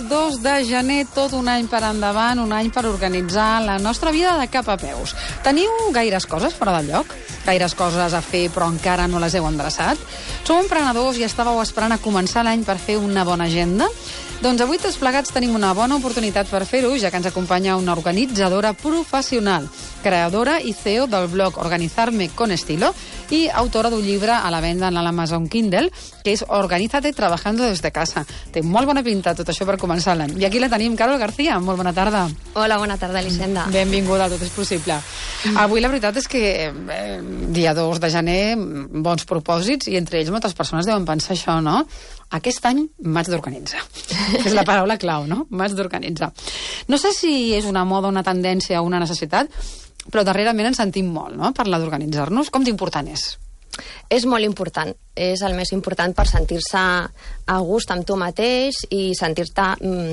2 de gener, tot un any per endavant, un any per organitzar la nostra vida de cap a peus. Teniu gaires coses fora del lloc? Gaires coses a fer però encara no les heu endreçat? Sou emprenedors i estàveu esperant a començar l'any per fer una bona agenda? Doncs avui tots plegats tenim una bona oportunitat per fer-ho, ja que ens acompanya una organitzadora professional, creadora i CEO del blog Organizarme con Estilo i autora d'un llibre a la venda en l'Amazon Kindle, que és Organízate trabajando desde casa. Té molt bona pinta tot això per començar l'any. I aquí la tenim, Carol García. Molt bona tarda. Hola, bona tarda, Elisenda. Benvinguda, tot és possible. Avui la veritat és que dia 2 de gener, bons propòsits, i entre ells moltes persones deuen pensar això, no? Aquest any m'haig d'organitzar. És la paraula clau, no? M'haig d'organitzar. No sé si és una moda, una tendència o una necessitat, però darrerament ens sentim molt, no?, parlar d'organitzar-nos. Com d'important és? És molt important. És el més important per sentir-se a gust amb tu mateix i sentir-te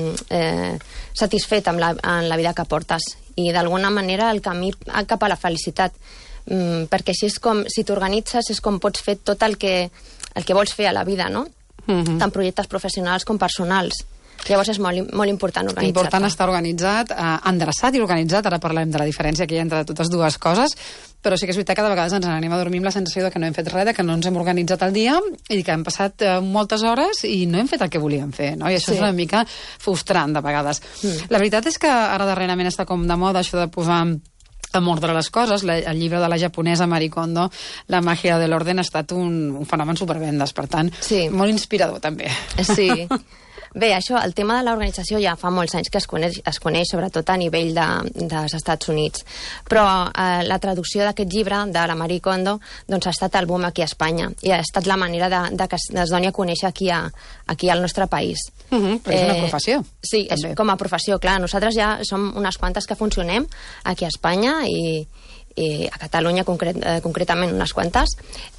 satisfet en la vida que portes. I d'alguna manera el camí cap a la felicitat. Perquè així és com, si t'organitzes, és com pots fer tot el que vols fer a la vida, no? Tant projectes professionals com personals. Llavors és molt important organitzar-te. Important estar organitzat, endreçat i organitzat. Ara parlem de la diferència que hi ha entre totes dues coses, però sí que és veritat que de vegades ens anem a dormir amb la sensació de que no hem fet res, de que no ens hem organitzat el dia i que hem passat moltes hores i no hem fet el que volíem fer, no? I això és una mica frustrant de vegades. La veritat és que ara darrerament està com de moda això de posar en ordre les coses. El llibre de la japonesa Marie Kondo, La màgia de l'orden, ha estat un fenomen supervendes, per tant, molt inspirador també. Sí. Bé, això, el tema de l'organització ja fa molts anys que es coneix sobretot a nivell dels Estats Units. Però la traducció d'aquest llibre, de la Marie Kondo, doncs ha estat el boom aquí a Espanya. I ha estat la manera de que es doni a conèixer aquí al nostre país. Però és una professió. Sí, és com a professió, clar. Nosaltres ja som unes quantes que funcionem aquí a Espanya i a Catalunya concretament unes quantes,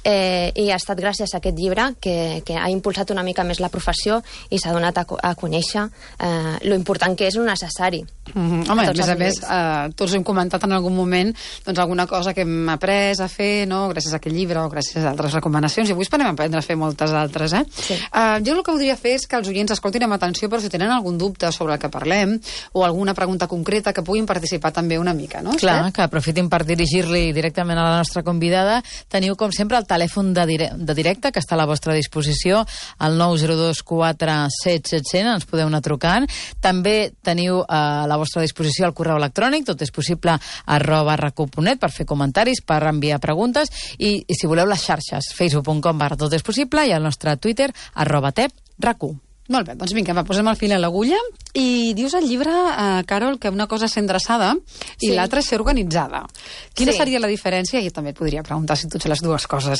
i ha estat gràcies a aquest llibre que ha impulsat una mica més la professió i s'ha donat a conèixer lo important que és lo necessari. Home, a més, tots hem comentat en algun moment doncs alguna cosa que hem après a fer, no?, gràcies a aquest llibre o gràcies a altres recomanacions, i avui esperem aprendre a fer moltes altres, Jo el que voldria fer és que els oients escoltin amb atenció, però si tenen algun dubte sobre el que parlem o alguna pregunta concreta, que puguin participar també una mica, no? Clar, que aprofitin per dirigir-li directament a la nostra convidada. Teniu, com sempre, el telèfon de directe, que està a la vostra disposició, el 902 47 700, ens podeu anar trucant. També teniu a la vostra disposició el correu electrònic, tot és possible, @racu.net, per fer comentaris, per enviar preguntes, i si voleu les xarxes, facebook.com/totespossible, i el nostre Twitter, @tepracu. Molt bé, doncs vinga, posem el fil a l'agulla. I dius al llibre, Carol, que una cosa és ser endreçada i l'altra és ser organitzada. Quina seria la diferència? Jo també et podria preguntar si tu ets les dues coses.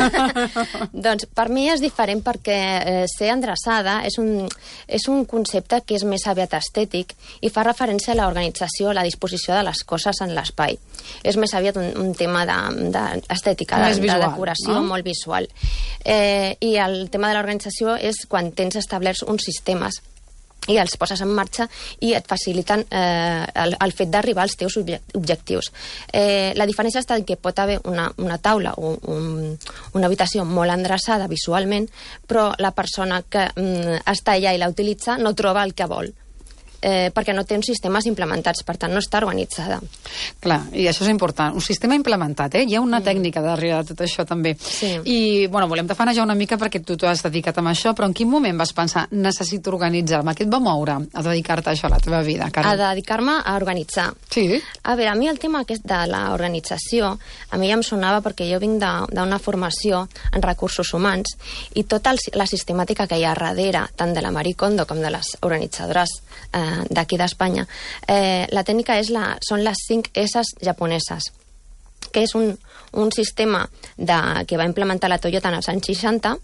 Doncs per mi és diferent perquè ser endreçada és un concepte que és més aviat estètic i fa referència a l'organització, a la disposició de les coses en l'espai. És més aviat un tema d'estètica, de decoració, no? Molt visual. I el tema de l'organització és quan tens establerts uns sistemes i els poses en marxa i et faciliten el fet d'arribar als teus objectius. La diferència està en que pot haver una taula o una habitació molt endreçada visualment, però la persona que està allà i la utilitza no troba el que vol, perquè no té uns sistemes implementats, per tant no està organitzada. Clar, i això és important. Un sistema implementat, Hi ha una tècnica darrere de tot això també. I, bueno, volem tafanejar una mica perquè tu t'has dedicat a això, però en quin moment vas pensar, necessito organitzar-me? Què et va moure a dedicar-te a això a la teva vida, Carol? A dedicar-me a organitzar. Sí? A veure, a mi el tema aquest de l'organització, a mi ja em sonava perquè jo vinc d'una formació en recursos humans i tota la sistemàtica que hi ha darrere, tant de la Marie Kondo com de les organitzadores d'aquí d'Espanya, la tècnica són les 5 S's japoneses, que és un sistema que va implementar la Toyota en els anys 60,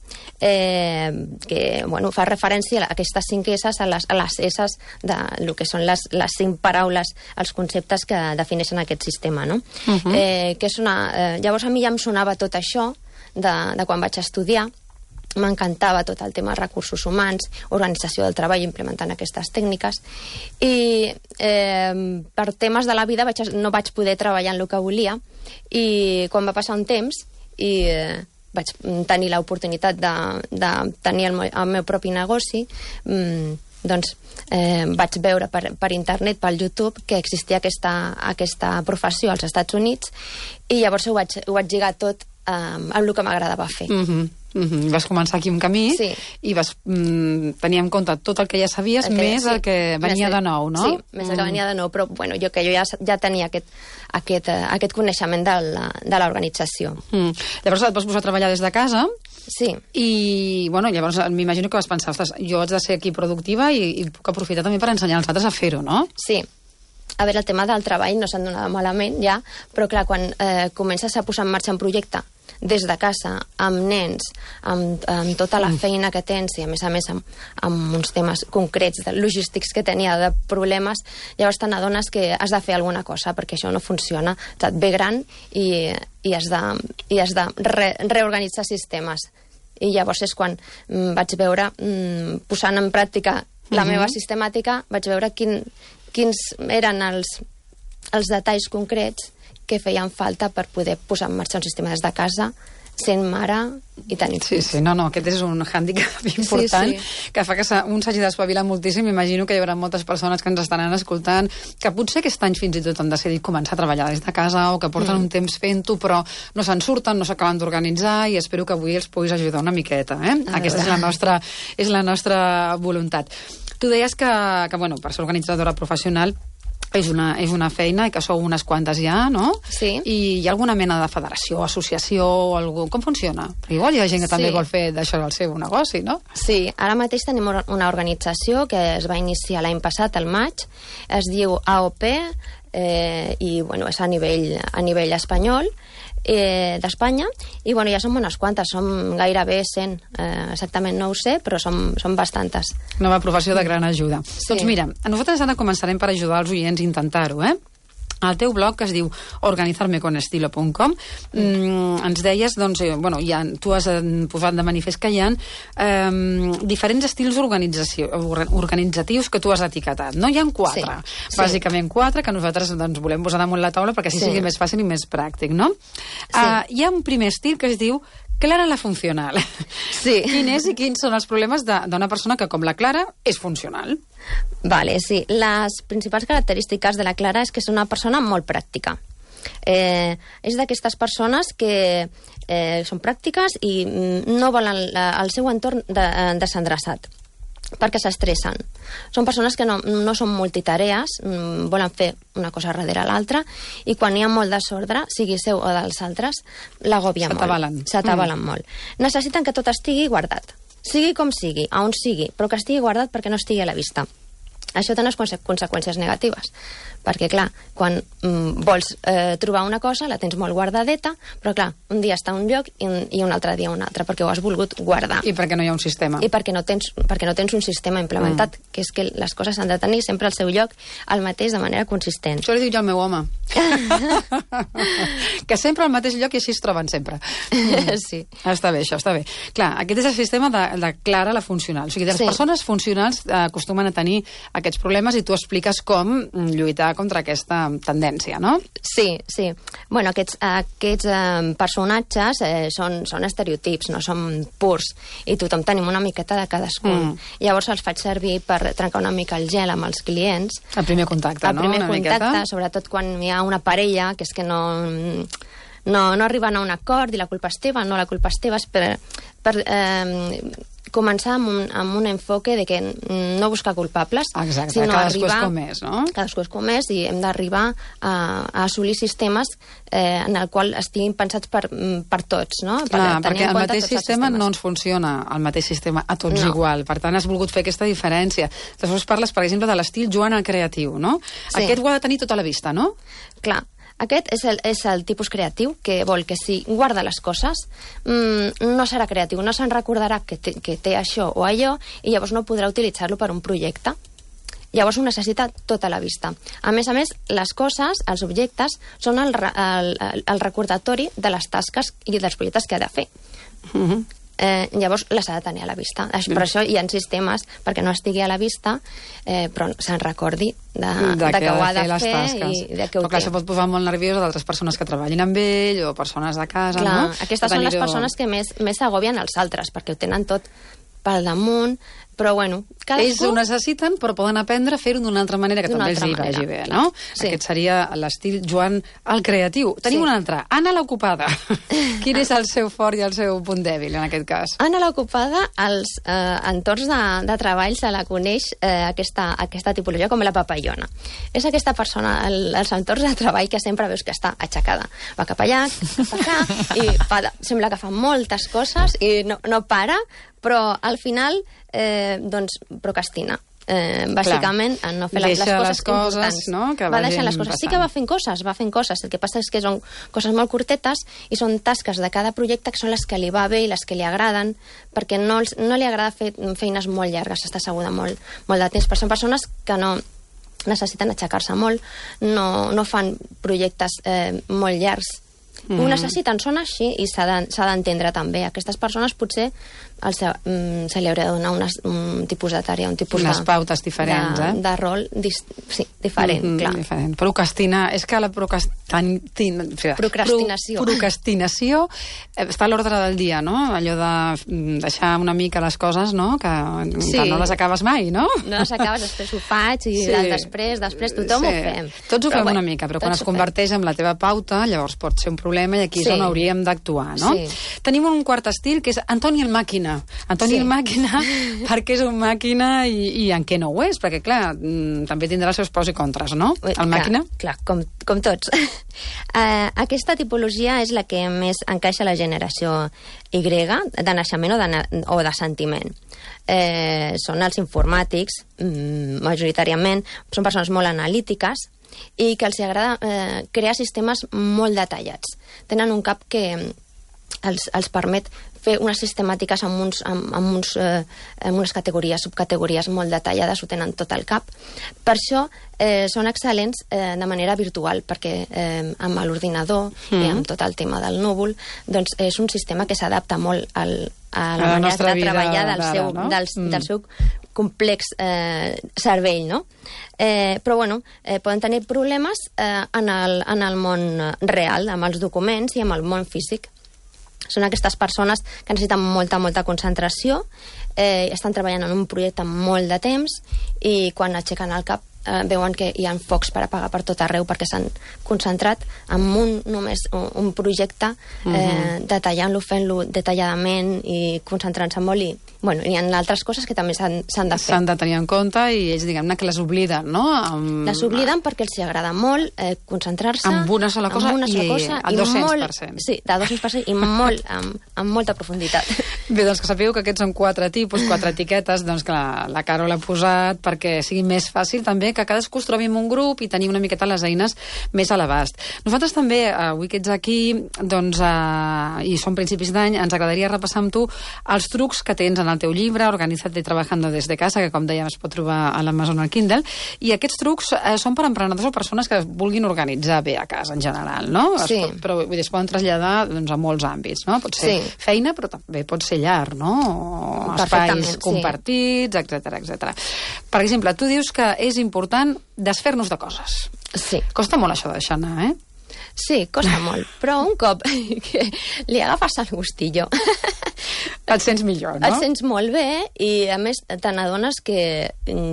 que fa referència a aquestes 5 S's, a les S's del que són les 5 paraules, els conceptes que defineixen aquest sistema, no? Llavors a mi ja em sonava tot això de quan vaig estudiar. M'encantava tot el tema de recursos humans, organització del treball, implementant aquestes tècniques, i per temes de la vida no vaig poder treballar en el que volia, i quan va passar un temps i vaig tenir l'oportunitat de tenir el meu propi negoci, doncs vaig veure per internet, pel YouTube, que existia aquesta professió als Estats Units, i llavors ho vaig lligar tot amb el que m'agradava fer. Vas començar aquí un camí i vas tenir en compte tot el que ja sabies, més el que venia de nou, no? Sí, més el que venia de nou, però bueno, jo ja tenia aquest coneixement de l'organització. Llavors et vas posar a treballar des de casa. Sí. I, bueno, llavors m'imagino que vas pensar, ostres, jo haig de ser aquí productiva i puc aprofitar també per ensenyar als altres a fer-ho, no? Sí. A veure, el tema del treball no s'han donat malament, ja, però clar, quan comences a posar en marxa un projecte des de casa, amb nens, amb tota la feina que tens i a més amb uns temes concrets logístics que tenia, de problemes, llavors te n'adones que has de fer alguna cosa perquè això no funciona, et ve gran i has de reorganitzar sistemes. I llavors és quan vaig veure, posant en pràctica la meva sistemàtica, vaig veure quins eren els detalls concrets que feien falta per poder posar en marxa un sistema des de casa, sent mare i tenir fills. Sí, no, aquest és un hàndicap important que fa que un s'hagi d'espavilar moltíssim. Imagino que hi haurà moltes persones que ens estaran escoltant que potser aquest any fins i tot han decidit començar a treballar des de casa o que porten un temps fent-ho, però no se'n surten, no s'acaben d'organitzar, i espero que avui els puguis ajudar una miqueta. Aquesta és la nostra voluntat. Tu deies que bueno, per ser organitzadora professional és una feina i que sou unes quantes ja, no? Sí. I hi ha alguna mena de federació, associació, com funciona? Perquè igual hi ha gent que també vol fer d'això el seu negoci, no? Sí, ara mateix tenim una organització que es va iniciar l'any passat, al maig, es diu AOP, i bueno, és a nivell espanyol, d'Espanya, i bueno, ja som unes quantes, som gairebé 100, exactament no ho sé, però som bastantes. Nova professió de gran ajuda. Doncs mira, nosaltres ara començarem per ajudar els oients a intentar-ho, al teu blog, que es diu organizarmeconestilo.com, ens deies, doncs, bueno, tu has posat de manifest que hi ha diferents estils organitzatius que tu has etiquetat, no? Hi ha 4, bàsicament 4, que nosaltres volem posar damunt la taula perquè així sigui més fàcil i més pràctic, no? Hi ha un primer estil que es diu Clara la funcional. Sí. Quin és i quins són els problemes d'una persona que, com la Clara, és funcional? Vale, sí. Les principals característiques de la Clara és que és una persona molt pràctica. És d'aquestes persones que són pràctiques i no volen el seu entorn desendreçat, perquè s'estressen. Són persones que no són multitarees, volen fer una cosa darrere l'altra, i quan hi ha molt desordre, sigui seu o dels altres, l'agobia molt. S'atabalen molt. Necessiten que tot estigui guardat. Sigui com sigui, a on sigui, però que estigui guardat perquè no estigui a la vista. Això té unes conseqüències negatives, perquè, clar, quan vols trobar una cosa, la tens molt guardadeta, però, clar, un dia està a un lloc i un altre dia a un altre, perquè ho has volgut guardar. I perquè no hi ha un sistema. I perquè no tens un sistema implementat, que és que les coses han de tenir sempre al seu lloc, el mateix, de manera consistent. Això li diu ja el meu home. Que sempre al mateix lloc i així es troben sempre. Sí. Està bé, això, està bé. Clar, aquest és el sistema de Clara la funcional. O sigui, les persones funcionals acostumen a tenir aquests problemes i tu expliques com lluitar contra aquesta tendència, no? Sí. Bueno, aquests personatges són estereotips, no són purs, i tothom tenim una miqueta de cadascun. Llavors els faig servir per trencar una mica el gel amb els clients. El primer contacte, no? El primer contacte, sobretot quan hi ha una parella que és que no arriben a un acord i la culpa és teva, no, la culpa és teva, és per començar amb un enfoque de que no buscar culpables, sinó cadascú és com és, no? Cadascú és com és, i hem d'arribar a assolir sistemes en el qual estiguin pensats per tots, no? Clar, perquè el mateix sistema no ens funciona, el mateix sistema a tots igual. Per tant, has volgut fer aquesta diferència. Després parles, per exemple, de l'estil Joan el creatiu, no? Aquest ho ha de tenir tota la vista, no? Clar. Aquest és el tipus creatiu que vol que si guarda les coses no serà creatiu, no se'n recordarà que té això o allò, i llavors no podrà utilitzar-lo per un projecte. Llavors ho necessita tota la vista. A més, les coses, els objectes, són el recordatori de les tasques i dels projectes que ha de fer. Llavors les ha de tenir a la vista. Per això hi ha sistemes perquè no estigui a la vista, però se'n recordi de que ho ha de fer i de que ho té. Però clar, això pot posar molt nerviós a d'altres persones que treballin amb ell o persones de casa, no? Aquestes són les persones que més s'agobien als altres, perquè ho tenen tot pel damunt, Però, bueno, cadascú... Ells ho necessiten, però poden aprendre a fer-ho d'una altra manera, que també els hi vagi bé, no? Sí. Aquest seria l'estil Joan el creatiu. Tenim un altre, Anna l'ocupada. Quin és el seu fort i el seu punt dèbil, en aquest cas? Anna l'ocupada, als entorns de treball se la coneix aquesta tipologia com la papallona. És aquesta persona, als entorns de treball, que sempre veus que està aixecada. Va cap allà, cap acá, i sembla que fa moltes coses i no para, però al final doncs procrastina. Bàsicament, en no fer les coses importants. No? Va deixant les coses. Sí que va fent coses. El que passa és que són coses molt curtetes i són tasques de cada projecte que són les que li va bé i les que li agraden, perquè no li agrada fer feines molt llargues, està asseguda molt de temps. Però són persones que no necessiten aixecar-se molt, no fan projectes molt llargs. Ho necessiten, són així i s'ha d'entendre també. Aquestes persones potser se li hauria de donar un tipus de tarea, un tipus unes pautes diferents, de rol diferent, clar. Diferent. Procrastinar, és que la procrastinació està a l'ordre del dia, no? Allò de deixar una mica les coses, no? Que no les acabes mai, no? No les acabes, després ho faig i després tothom ho fem. Tots ho fem una mica, però quan es converteix en la teva pauta, llavors pot ser un problema i aquí és on hauríem d'actuar, no? Tenim un quart estil que és Antoni el màquina. Antoni el màquina, perquè és un màquina i en què no ho és, perquè clar, també tindrà els seus pros i contres, no? El màquina? Clar, com tots. Aquesta tipologia és la que més encaixa a la generació Y, de naixement o de sentiment. Són els informàtics, majoritàriament, són persones molt analítiques i que els agrada crear sistemes molt detallats. Tenen un cap que els permet fer unes sistemàtiques amb unes categories, subcategories molt detallades, ho tenen tot al cap. Per això són excel·lents de manera virtual, perquè amb l'ordinador i amb tot el tema del núvol, doncs és un sistema que s'adapta molt a la manera de treballar del seu complex cervell, no? Però, bueno, poden tenir problemes en el món real, amb els documents i amb el món físic. Són aquestes persones que necessiten molta concentració, estan treballant en un projecte molt de temps i quan aixequen el cap veuen que hi ha focs per apagar per tot arreu perquè s'han concentrat en només un projecte, detallant-lo, fent-lo detalladament i concentrant-se molt i hi ha altres coses que també s'han de fer. S'han de tenir en compte i ells, diguem-ne, que les obliden, no? Les obliden perquè els agrada molt concentrar-se en una sola cosa i al 200%. Sí, de 200% i amb molta profunditat. Bé, doncs que sapigueu que aquests són 4 tipus, 4 etiquetes, doncs que la Carol ha posat perquè sigui més fàcil també que cadascú es trobi en un grup i tenir una miqueta les eines més a l'abast. Nosaltres també, avui que ets aquí, doncs, i són principis d'any, ens agradaria repassar amb tu els trucs que tens en el teu llibre, Organízate trabajando desde casa, que com dèiem es pot trobar a l'Amazon o al Kindle, i aquests trucs són per emprenedors o persones que vulguin organitzar bé a casa en general, no? Sí. Però vull dir, es poden traslladar doncs, a molts àmbits, no? Pot ser feina, però també pot ser llar, no? O espais compartits, etc. Per exemple, tu dius que és important desfer-nos de coses. Sí. Costa molt això de deixar anar, Sí, costa molt, però un cop que li agafes el gustillo et sents millor, no? Et sents molt bé i a més te n'adones que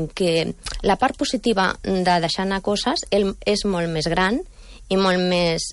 la part positiva de deixar anar coses és molt més gran i molt més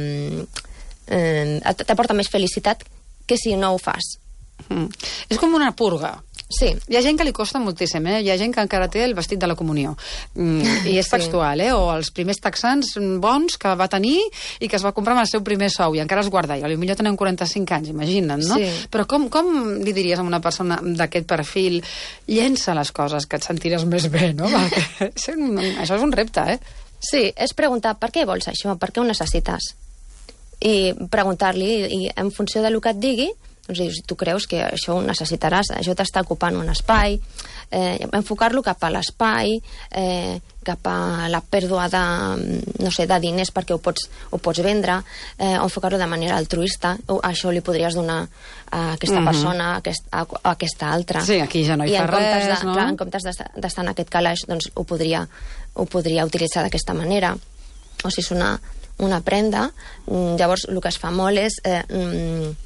t'aporta més felicitat que si no ho fas. És com una purga. Sí. Hi ha gent que li costa moltíssim, Hi ha gent que encara té el vestit de la comunió. I és textual, O els primers texans bons que va tenir i que es va comprar amb el seu primer sou i encara es guarda. I potser tenen 45 anys, imagina't, no? Sí. Però com li diries a una persona d'aquest perfil llença les coses, que et sentiràs més bé, no? Perquè això és un repte, Sí, és preguntar per què vols això, per què ho necessites? I preguntar-li, i en funció del que et digui, doncs dius, si tu creus que això ho necessitaràs, això t'està ocupant un espai, enfocar-lo cap a l'espai, cap a la pèrdua de diners perquè ho pots vendre, enfocar-lo de manera altruista, això li podries donar a aquesta persona, a aquesta altra. Sí, aquí ja no hi fa res, no? Clar, en comptes d'estar en aquest calaix, doncs ho podria utilitzar d'aquesta manera. O si és una prenda, llavors el que es fa molt és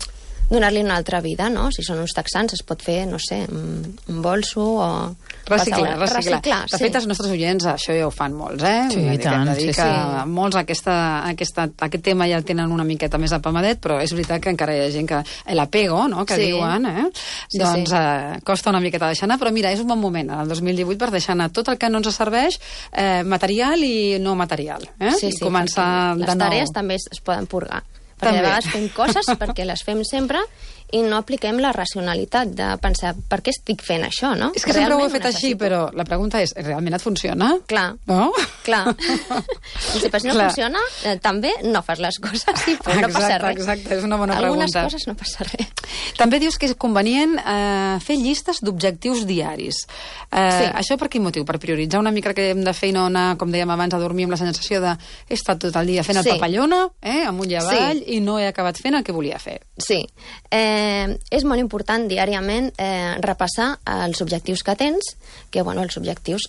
donar-li una altra vida, no? Si són uns texans es pot fer, no sé, un bolso o... Reciclar. De sí. fet, els nostres oients això ja ho fan molts, eh? Sí, i tant. Molts aquest tema ja el tenen una miqueta més apamadet, però és veritat que encara hi ha gent que... l'apego, no?, que diuen, doncs costa una miqueta deixar anar, però mira, és un bon moment, el 2018, per deixar anar tot el que no ens serveix, material i no material. Sí, començar de nou. Les tarees també es poden purgar. Perquè a vegades fem coses perquè les fem sempre i no apliquem la racionalitat de pensar per què estic fent això, no? És que sempre ho he fet així, però la pregunta és, realment et funciona? Clar. No? Clar. I si no funciona, també no fas les coses i no passa res. Exacte, és una bona pregunta. Algunes coses no passa res. També dius que és convenient fer llistes d'objectius diaris. Això per quin motiu? Per prioritzar una mica que hem de fer i no anar, com dèiem abans, a dormir amb la sensació de he estat tot el dia fent el papallona, amunt i avall, i no he acabat fent el que volia fer. Sí. És molt important diàriament repassar els objectius que tens, que bueno, els objectius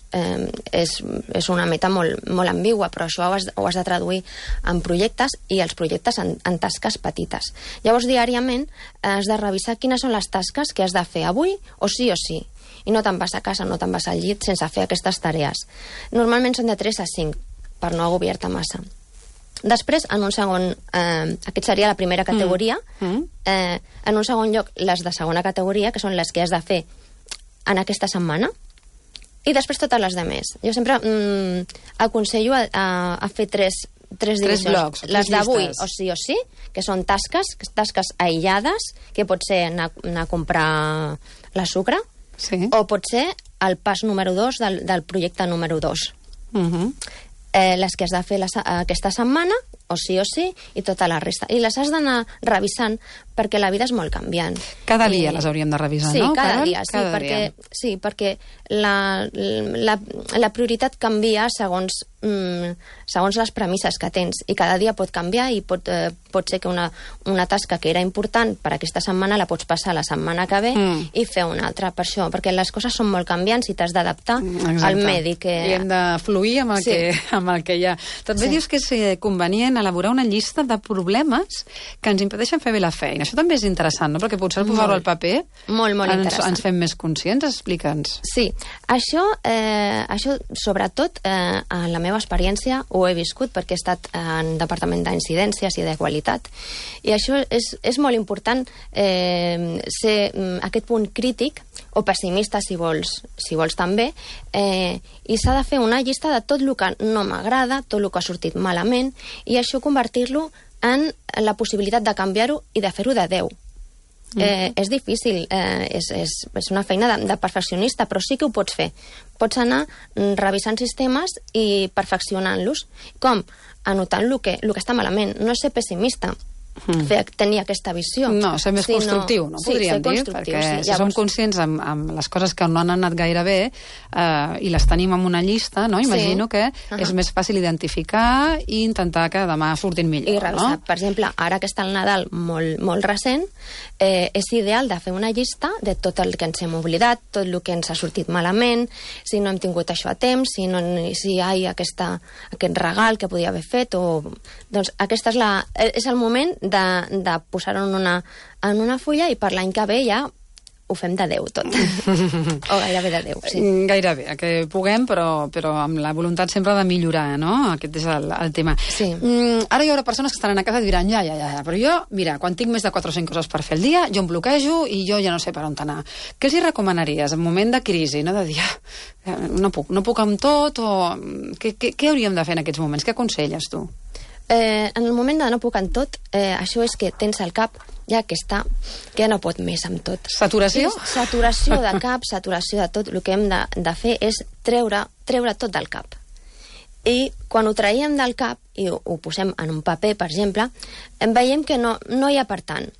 és una meta molt ambigua, però això ho has de traduir en projectes i els projectes en tasques petites. Llavors, diàriament has de revisar quines són les tasques que has de fer avui o sí, i no te'n vas a casa, no te'n vas al llit sense fer aquestes tarees. Normalment són de 3 a 5, per no agobiar-te massa. Després, en un segon... aquest seria la primera categoria. En un segon lloc, les de segona categoria, que són les que has de fer en aquesta setmana. I després totes les de més. Jo sempre aconsello a fer tres divisions. Les d'avui, o sí, que són tasques aïllades, que pot ser anar a comprar la sucre, o pot ser el pas número 2 del projecte número 2. Les que has de fer aquesta setmana, o sí, i tota la resta. I les has d'anar revisant perquè la vida és molt canviant. Cada dia les hauríem de revisar, no? Sí, cada dia, perquè la prioritat canvia segons les premisses que tens, i cada dia pot canviar i pot ser que una tasca que era important per aquesta setmana la pots passar la setmana que ve i fer una altra, per això, perquè les coses són molt canviants i t'has d'adaptar al medi que... I hem de fluir amb el que hi ha. També dius que és convenient elaborar una llista de problemes que ens impedeixen fer bé la feina. Això també és interessant, no? Perquè potser posar-ho al paper molt interessant. Ens fem més conscients. Explica'ns. Sí, això sobretot en la meva experiència ho he viscut perquè he estat en departament d'incidències i de qualitat, i això és molt important, ser aquest punt crític o pessimista si vols també, i s'ha de fer una llista de tot el que no m'agrada, tot el que ha sortit malament, i això convertir-lo en la possibilitat de canviar-ho i de fer-ho de 10. És difícil, és una feina de perfeccionista, però sí que ho pots fer. Pots anar revisant sistemes i perfeccionant-los. Com? Anotant el que està malament. No és ser pessimista, tenir aquesta visió. No, ser més constructiu, no podríem dir, perquè si som conscients amb les coses que no han anat gaire bé i les tenim en una llista, no? Imagino que és més fàcil identificar i intentar que demà surtin millor. I revisar, per exemple, ara que està el Nadal molt recent, és ideal de fer una llista de tot el que ens hem oblidat, tot el que ens ha sortit malament, si no hem tingut això a temps, si hi ha aquest regal que podia haver fet, doncs aquest és el moment de posar-ho en una fulla, i per l'any que ve ja ho fem de 10 tot. O gairebé de 10, sí. Gairebé, que puguem, però amb la voluntat sempre de millorar, no? Aquest és el tema. Sí. Ara hi haurà persones que estaran a casa i diran, ja, però jo, mira, quan tinc més de 4 o 5 coses per fer al dia, jo em bloquejo i jo ja no sé per on anar. Què els hi recomanaries en moment de crisi, no? De dir, no puc amb tot, o què hauríem de fer en aquests moments? Què aconselles tu? En el moment de no puc amb tot, això és que tens el cap ja que no pot més amb tot. Saturació? Saturació de cap, saturació de tot. El que hem de fer és treure tot del cap. I quan ho traiem del cap i ho posem en un paper, per exemple, veiem que no hi ha per tant.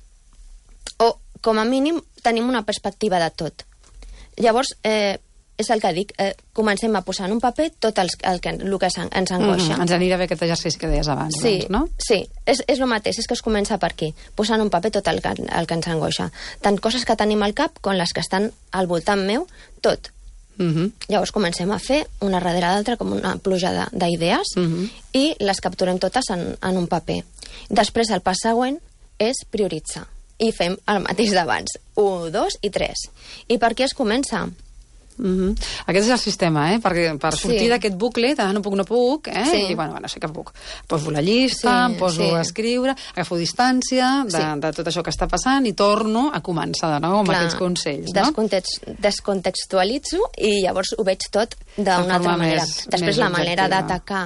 O, com a mínim, tenim una perspectiva de tot. Llavors, és el que dic, comencem a posar en un paper tot el que ens angoixa. Ens anirà bé aquest exercici que deies abans, doncs, no? Sí, és el mateix, és que es comença per aquí, posant en un paper tot el que ens angoixa. Tant coses que tenim al cap com les que estan al voltant meu, tot. Llavors comencem a fer una darrere l'altra com una pluja d'idees i les capturem totes en un paper. Després el pas següent és prioritzar i fem el mateix d'abans. 1, 2 i 3. I per què es comença? Aquest és el sistema, per sortir d'aquest bucle de no puc, i bueno, sí que puc. Poso la llista, em poso a escriure, agafo distància de tot això que està passant i torno a començar de nou amb aquests consells, no? Descontextualitzo i llavors ho veig tot d'una altra manera. Després la manera d'atacar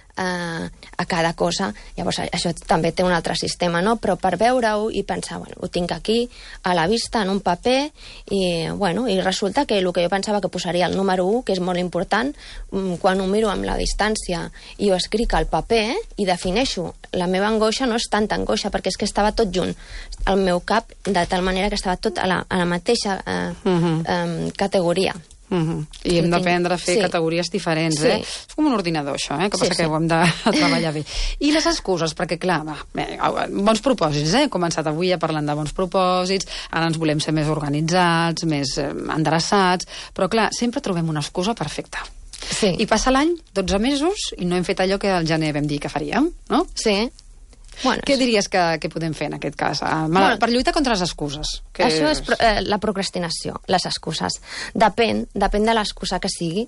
a cada cosa, llavors això també té un altre sistema, no? Però per veure-ho i pensar, bueno, ho tinc aquí a la vista en un paper i resulta que el que jo pensava que posaria el número 1, que és molt important, quan ho miro amb la distància i ho escric al paper i defineixo la meva angoixa, no és tanta angoixa perquè és que estava tot junt al meu cap, de tal manera que estava tot a la mateixa categoria. I hem d'aprendre a fer categories diferents, És com un ordinador, això, que passa que ho hem de treballar bé. I les excuses, perquè clar, bons propòsits, hem començat avui ja parlant de bons propòsits, ara ens volem ser més organitzats, més endreçats, però clar, sempre trobem una excusa perfecta. I passa l'any, 12 mesos, i no hem fet allò que al gener vam dir que faríem, no? Sí. Bueno, què diries que podem fer en aquest cas? Per lluitar contra les excuses. Això és la procrastinació, les excuses. Depèn de l'excusa que sigui.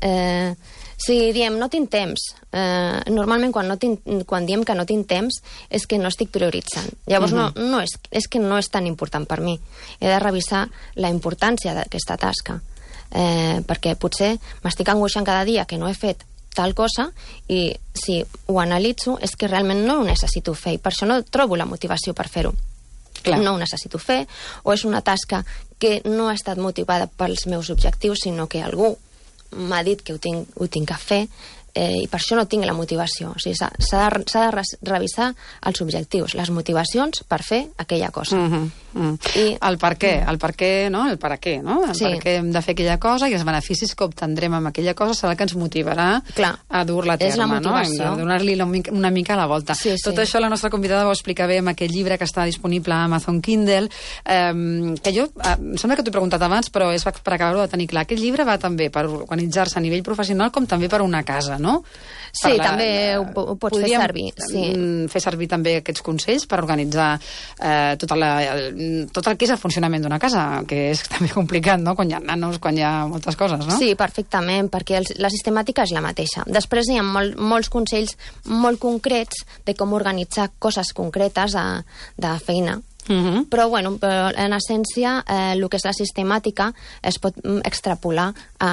Si diem no tinc temps, normalment quan diem que no tinc temps és que no estic prioritzant. Llavors és que no és tan important per mi. He de revisar la importància d'aquesta tasca, perquè potser m'estic angoixant cada dia que no he fet tal cosa, i si ho analitzo és que realment no ho necessito fer i per això no trobo la motivació per fer-ho. No ho necessito fer, o és una tasca que no ha estat motivada pels meus objectius, sinó que algú m'ha dit que ho tinc que fer, i per això no tinc la motivació. O sigui, s'ha de revisar els objectius, les motivacions per fer aquella cosa. El per què, no? El per a què, no? El per què hem de fer aquella cosa i els beneficis que obtendrem amb aquella cosa serà el que ens motivarà a dur-la a terme. És la motivació. Hem de donar-li una mica la volta. Tot això la nostra convidada va explicar bé amb aquest llibre que està disponible a Amazon Kindle, que jo, em sembla que t'ho he preguntat abans, però és per acabar-ho de tenir clar. Aquest llibre va també per organitzar-se a nivell professional com també per una casa, no? Sí, també ho pots fer servir. Fer servir també aquests consells per organitzar tot el que és el funcionament d'una casa, que és també complicat, no?, quan hi ha nanos, quan hi ha moltes coses, no? Sí, perfectament, perquè la sistemàtica és la mateixa. Després hi ha molts consells molt concrets de com organitzar coses concretes de feina. Però, bueno, en essència, el que és la sistemàtica es pot extrapolar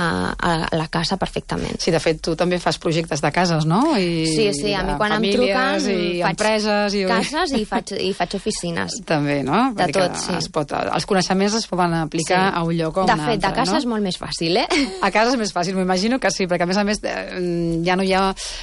a la casa perfectament. Sí, de fet, tu també fas projectes de cases, no? Sí, a mi quan em truquen faig cases i faig oficines. També, no? De tot, sí. Els coneixements es poden aplicar a un lloc o a un altre. De fet, de casa és molt més fàcil, A casa és més fàcil, m'imagino que sí, perquè a més ja no hi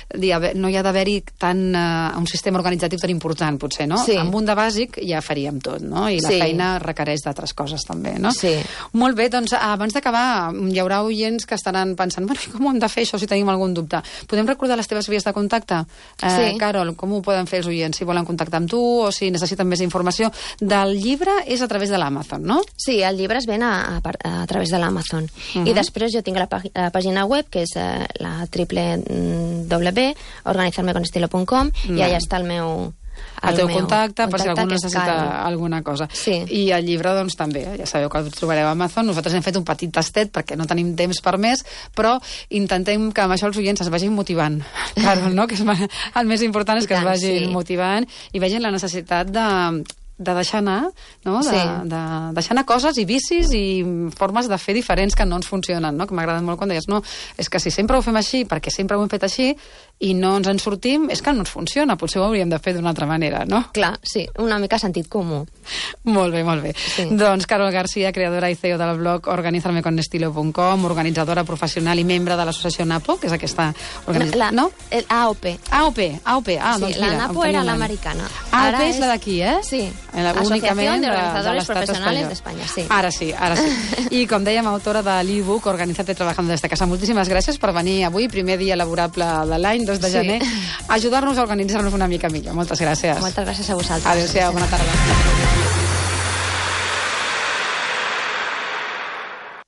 ha d'haver-hi tant un sistema organitzatiu tan important, potser, no? Amb un de bàsic ja faríem tot, no? I la feina requereix d'altres coses també, no? Sí. Molt bé, doncs abans d'acabar hi haurà oients que estaran pensant, bueno, com ho hem de fer això si tenim algun dubte? Podem recordar les teves vies de contacte? Carol, com ho poden fer els oients si volen contactar amb tu o si necessiten més informació? Del llibre és a través de l'Amazon, no? Sí, el llibre es ven a través de l'Amazon. I després jo tinc la pàgina web, que és la www.organizarmeconestilo.com i allà està el meu contacte, per si algú necessita alguna cosa. I el llibre, doncs, també, ja sabeu que el trobareu a Amazon. Nosaltres hem fet un petit tastet perquè no tenim temps per més, però intentem que amb això els oients es vagin motivant. Carol, no? Que el més important és que es vagin motivant i vegin la necessitat de deixar anar, no? De deixar anar coses i vicis i formes de fer diferents que no ens funcionen, no? Que m'ha agradat molt quan deies, no, és que si sempre ho fem així, perquè sempre ho hem fet així i no ens en sortim, és que no ens funciona, potser ho hauríem de fer d'una altra manera, no? Clar, sí, una mica sentit comú. Molt bé, molt bé. Doncs Carol García, creadora i CEO del blog organizarmeconestilo.com, organitzadora professional i membre de l'associació NAPO, que és aquesta organització, no? AOP. AOP, doncs mira. La NAPO era l'americana. AOP és la d'aquí, Sí. Asociación de Organizadores Profesionales de España, sí. Ara sí. I com dèiem, autora de l'e-book Organízate trabajando desde casa. Moltíssimes gràcies per venir avui, primer dia laborable de l'any, 2 de gener, a ajudar-nos a organitzar-nos una mica millor. Moltes gràcies. Moltes gràcies a vosaltres. Adéu-siau, bona tarda.